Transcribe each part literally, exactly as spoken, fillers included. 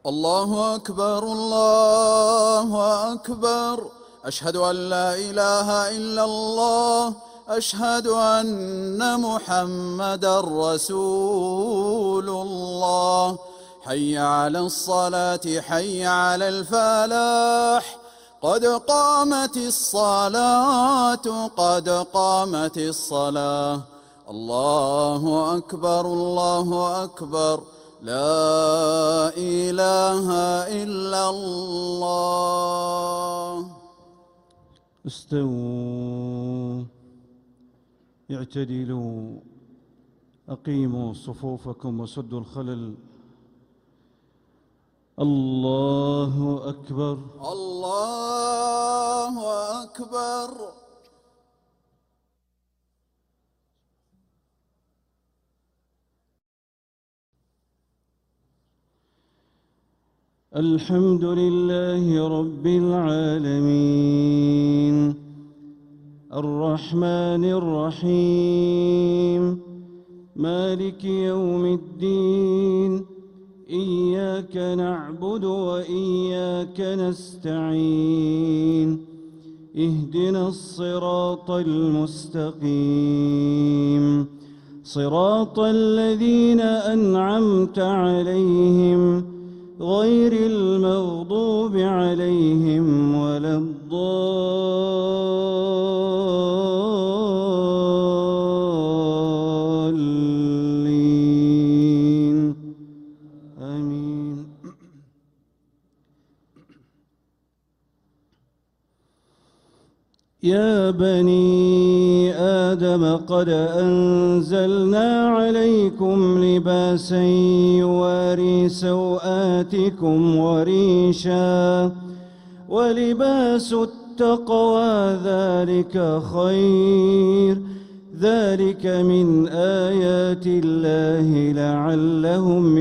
الله أكبر الله أكبر، أشهد أن لا إله إلا الله، أشهد أن محمدا رسول الله. حي على الصلاة حي على الفلاح، قد قامت الصلاة قد قامت الصلاة. الله أكبر الله أكبر، لا إله إلا الله. استووا، اعتدلوا، أقيموا صفوفكم وسدوا الخلل. الله أكبر الله أكبر. الحمد لله رب العالمين، الرحمن الرحيم، مالك يوم الدين، إياك نعبد وإياك نستعين، اهدنا الصراط المستقيم، صراط الذين أنعمت عليهم غير المغضوب عليهم ولا الضالين، آمين. يا بني آدم قد أنزلنا عليكم لباسا يواري سوآتكم وريشا، ولباس التقوى ذلك خير، ذلك من آيات الله لعلهم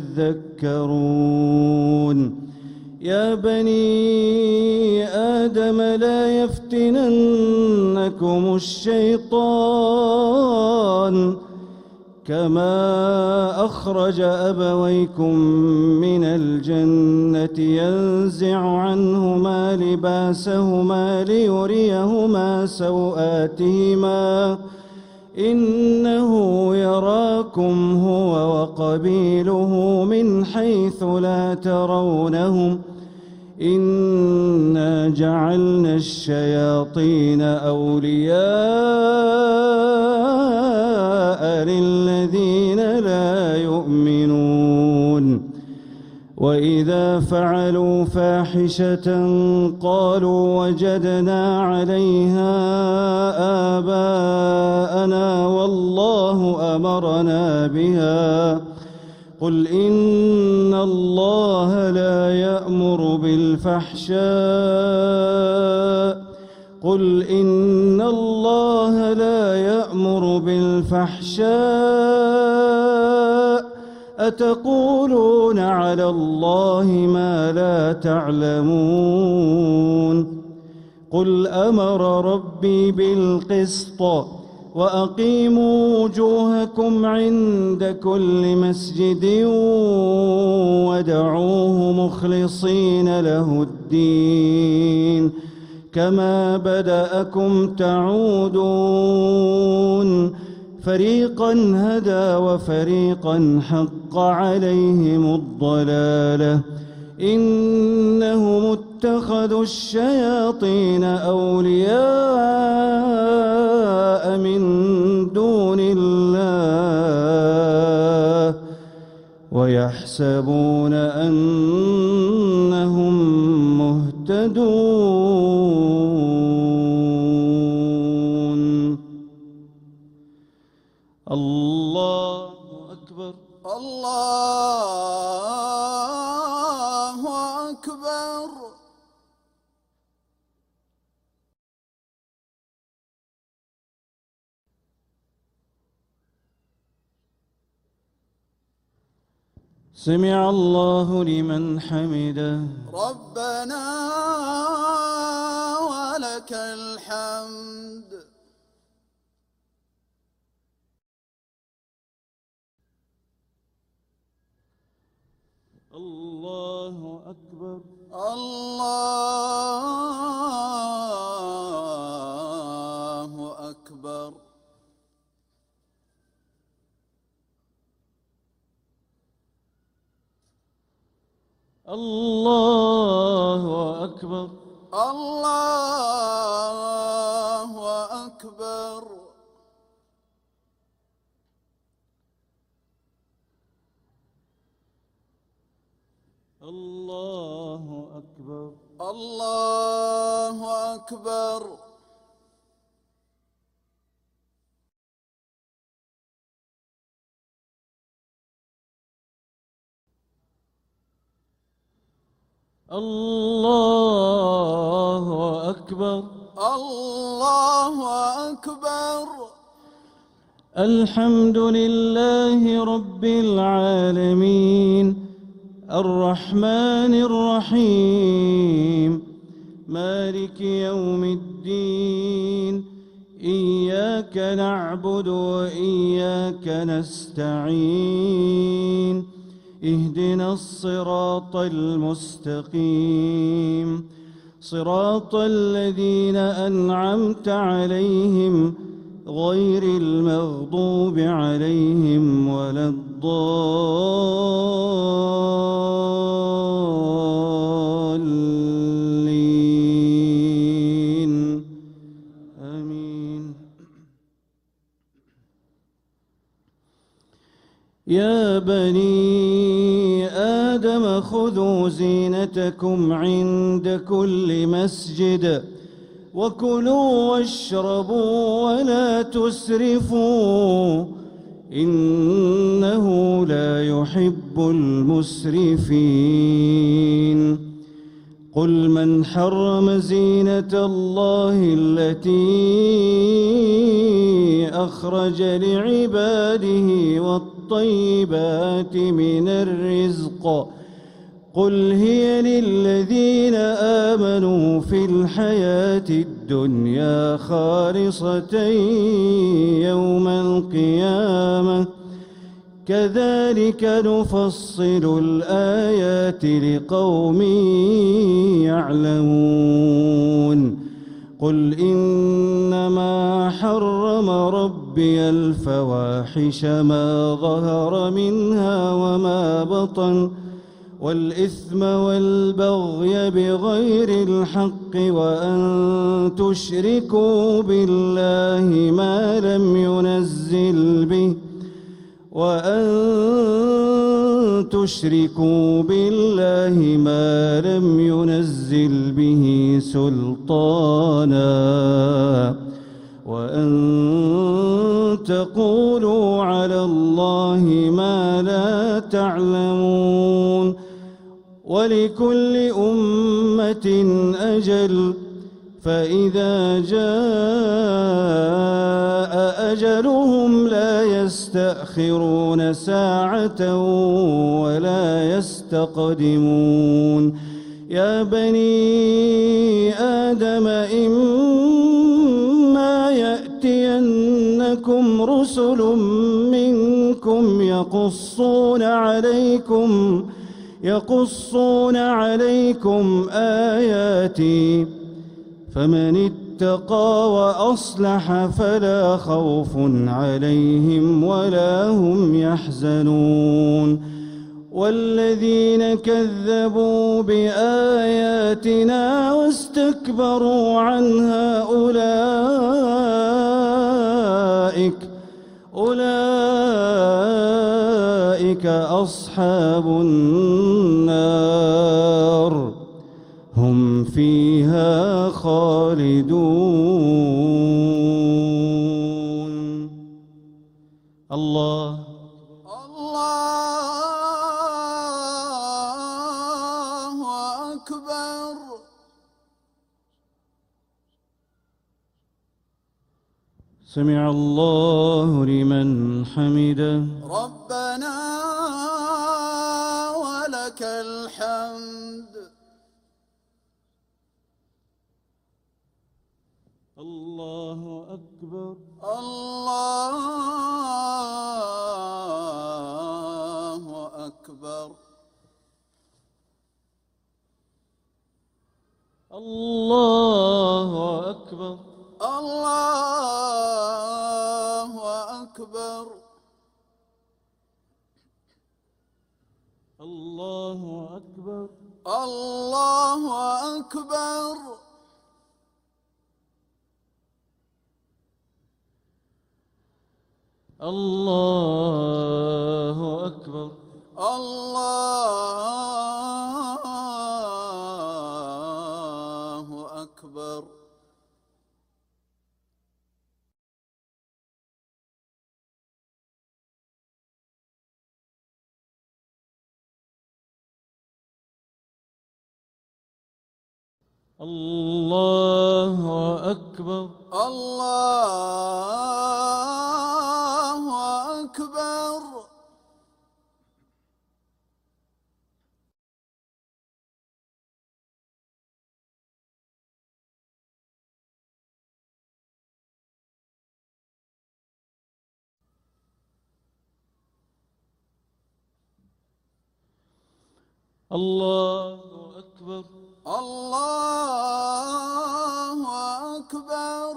يذكرون. يا بني آدم لا يفتننكم الشيطان كما أخرج أبويكم من الجنة ينزع عنهما لباسهما ليريهما سوآتهما، إنه يراكم هو وقبيله من حيث لا ترونهم، إنا جعلنا الشياطين أولياء للذين لا يؤمنون. وإذا فعلوا فاحشة قالوا وجدنا عليها آباءنا والله أمرنا بها، قل إن الله لا يأمر بالفحشاء قل إن الله لا يأمر بالفحشاء أتقولون على الله ما لا تعلمون. قل أمر ربي بالقسط وأقيموا وجوهكم عند كل مسجد وادعوه مخلصين له الدين كما بدأكم تعودون. فريقا هدى وفريقا حق عليهم الضلالة، إنهم اتخذوا الشياطين أولياء من دون الله ويحسبون أنهم مهتدون. الله أكبر الله أكبر. سمع الله لمن حمده. ربنا ولك الحمد. الله الله أكبر. الله أكبر. الله أكبر. الله أكبر. الله أكبر. الله أكبر. الله أكبر. الله أكبر. الحمد لله رب العالمين الرحمن الرحيم مالك يوم الدين إياك نعبد وإياك نستعين اهدنا الصراط المستقيم صراط الذين أنعمت عليهم غير المغضوب عليهم ولا الضالين آمين. يا بني آدم خذوا زينتكم عند كل مسجد وكلوا واشربوا ولا تسرفوا إنه لا يحب المسرفين. قل من حرم زينة الله التي أخرج لعباده والطيبات من الرزق قل هي للذين آمنوا في الحياة الدنيا خالصة يوم القيامة كذلك نفصل الآيات لقوم يعلمون. قل إنما حرم ربي الفواحش ما ظهر منها وما بطن والإثم والبغي بغير الحق وأن تشركوا بالله ما لم ينزل به وأن تشركوا بالله ما لم ينزل به سلطانا وأن تقولوا على الله ما لا تعلمون. ولكل أمة أجل فإذا جاء أجلهم لا يستأخرون ساعة ولا يستقدمون. يا بني آدم إما يأتينكم رسل منكم يقصون عليكم يقصون عليكم آياتي فمن اتقى وأصلح فلا خوف عليهم ولا هم يحزنون. والذين كذبوا بآياتنا واستكبروا عنها أولئك أولئك أصحاب النار هم فيها خالدون. الله الله أكبر. سمع الله لمن حمده. ربنا ولك الحمد. الله أكبر. الله أكبر. الله أكبر. الله أكبر. الله أكبر. الله أكبر. الله أكبر. الله أكبر. الله أكبر. الله أكبر. الله أكبر. الله أكبر.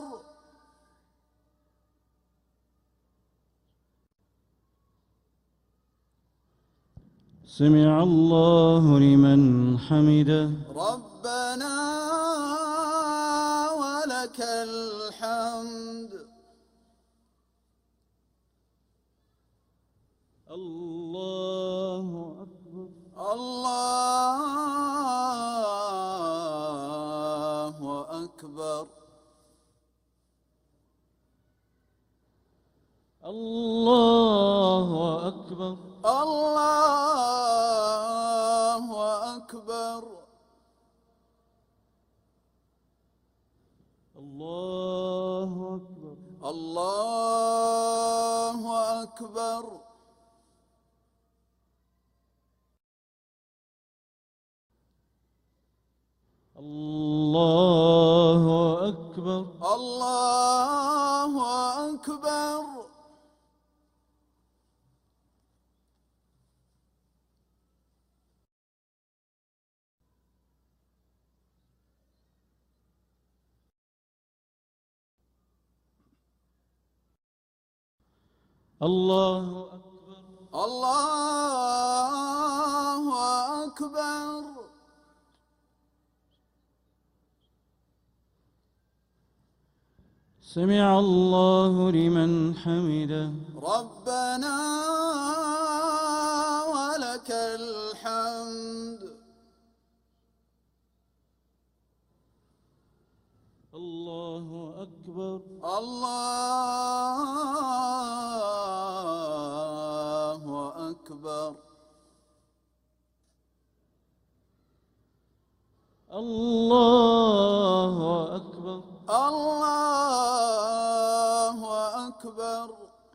سمع الله لمن حمده. ربنا ولك الحمد. الله أكبر. الله أكبر. الله أكبر. الله أكبر. الله أكبر. الله أكبر. الله أكبر. الله أكبر. الله أكبر. الله أكبر. سمع الله لمن حمده. ربنا ولك الحمد. الله أكبر. الله أكبر. الله أكبر. الله أكبر.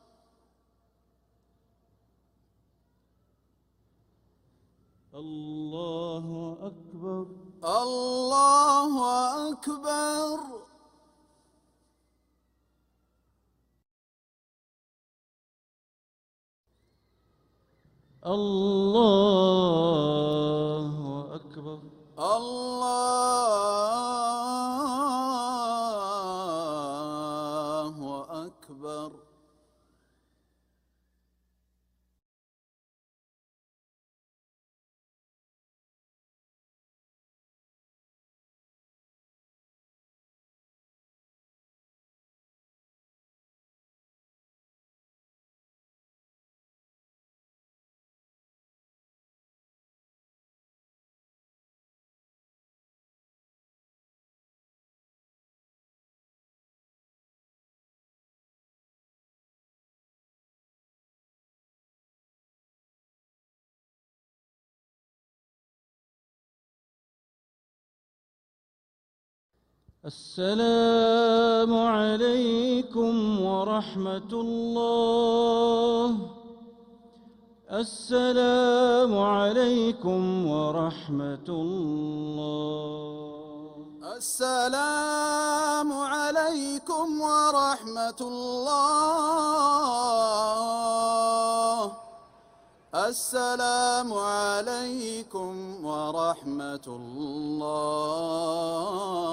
الله أكبر. الله أكبر. الله أكبر. الله أكبر. السلام عليكم ورحمة الله. السلام عليكم ورحمة الله. السلام عليكم ورحمة الله. السلام عليكم ورحمة الله